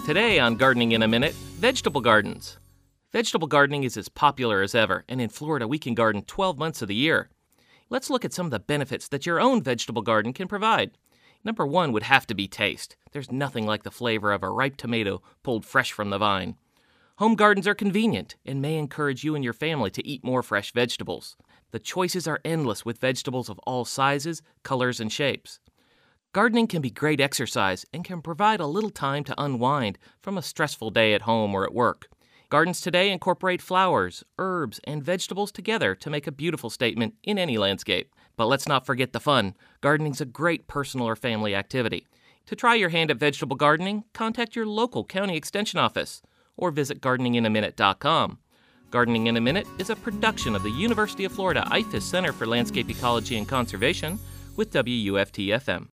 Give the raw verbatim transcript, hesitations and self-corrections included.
Today on Gardening in a Minute, vegetable gardens. Vegetable gardening is as popular as ever, and in Florida we can garden twelve months of the year. Let's look at some of the benefits that your own vegetable garden can provide. Number one would have to be taste. There's nothing like the flavor of a ripe tomato pulled fresh from the vine. Home gardens are convenient and may encourage you and your family to eat more fresh vegetables. The choices are endless with vegetables of all sizes, colors, and shapes. Gardening can be great exercise and can provide a little time to unwind from a stressful day at home or at work. Gardens today incorporate flowers, herbs, and vegetables together to make a beautiful statement in any landscape. But let's not forget the fun. Gardening's a great personal or family activity. To try your hand at vegetable gardening, contact your local county extension office or visit gardening in a minute dot com. Gardening in a Minute is a production of the University of Florida I F A S Center for Landscape Ecology and Conservation with W U F T F M.